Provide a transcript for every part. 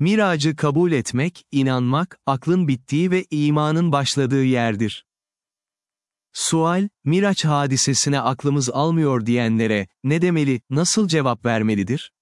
Miracı kabul etmek, inanmak, aklın bittiği ve imanın başladığı yerdir. Sual, Miraç hadisesine aklımız almıyor diyenlere, ne demeli, nasıl cevap vermelidir?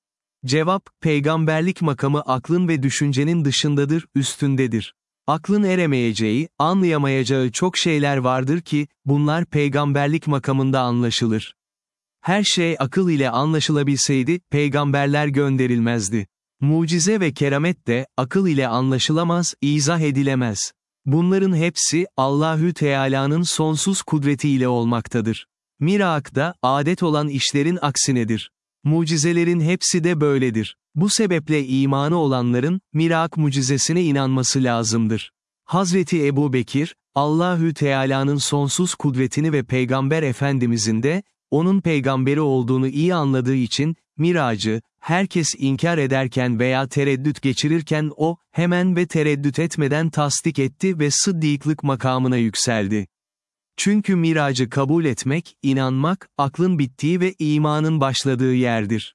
Cevap, peygamberlik makamı aklın ve düşüncenin dışındadır, üstündedir. Aklın eremeyeceği, anlayamayacağı çok şeyler vardır ki, bunlar peygamberlik makamında anlaşılır. Her şey akıl ile anlaşılabilseydi, peygamberler gönderilmezdi. Mucize ve keramet de, akıl ile anlaşılamaz, izah edilemez. Bunların hepsi, Allahü Teala'nın sonsuz kudretiyle olmaktadır. Mirak da, adet olan işlerin aksinedir. Mucizelerin hepsi de böyledir. Bu sebeple imanı olanların, Mirak mucizesine inanması lazımdır. Hazreti Ebu Bekir, Allahü Teala'nın sonsuz kudretini ve Peygamber Efendimizin de, onun peygamberi olduğunu iyi anladığı için, Miracı, herkes inkar ederken veya tereddüt geçirirken o, hemen ve tereddüt etmeden tasdik etti ve sıddıklık makamına yükseldi. Çünkü miracı kabul etmek, inanmak, aklın bittiği ve imanın başladığı yerdir.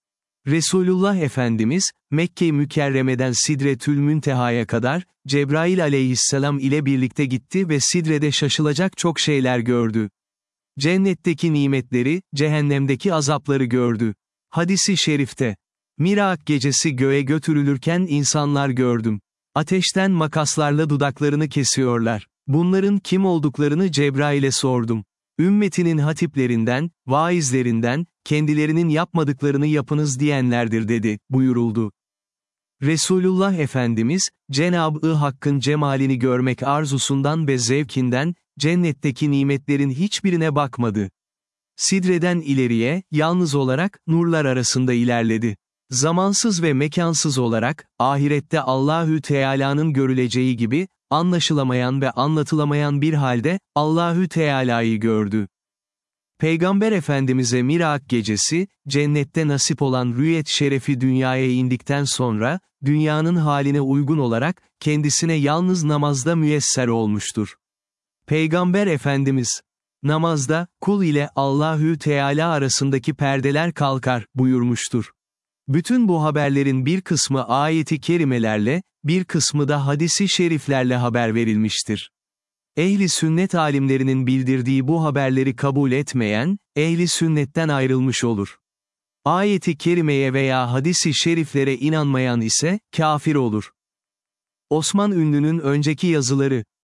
Resulullah Efendimiz, Mekke-i Mükerreme'den Sidretül Münteha'ya kadar, Cebrail aleyhisselam ile birlikte gitti ve Sidre'de şaşılacak çok şeyler gördü. Cennetteki nimetleri, cehennemdeki azapları gördü. Hadis-i şerifte, Mirak gecesi göğe götürülürken insanlar gördüm. Ateşten makaslarla dudaklarını kesiyorlar. Bunların kim olduklarını Cebrail'e sordum. Ümmetinin hatiplerinden, vaizlerinden, kendilerinin yapmadıklarını yapınız diyenlerdir dedi, buyuruldu. Resulullah Efendimiz, Cenab-ı Hakk'ın cemalini görmek arzusundan ve zevkinden, cennetteki nimetlerin hiçbirine bakmadı. Sidre'den ileriye, yalnız olarak, nurlar arasında ilerledi. Zamansız ve mekansız olarak, ahirette Allahü Teala'nın görüleceği gibi, anlaşılamayan ve anlatılamayan bir halde, Allahü Teala'yı gördü. Peygamber Efendimiz'e Mirak gecesi, cennette nasip olan rüyet şerefi dünyaya indikten sonra, dünyanın haline uygun olarak, kendisine yalnız namazda müyesser olmuştur. Peygamber Efendimiz, namazda, kul ile Allahü Teala arasındaki perdeler kalkar, buyurmuştur. Bütün bu haberlerin bir kısmı ayeti kerimelerle, bir kısmı da hadisi şeriflerle haber verilmiştir. Ehli sünnet alimlerinin bildirdiği bu haberleri kabul etmeyen, ehli sünnetten ayrılmış olur. Ayeti kerimeye veya hadisi şeriflere inanmayan ise, kafir olur. Osman Ünlü'nün önceki yazıları,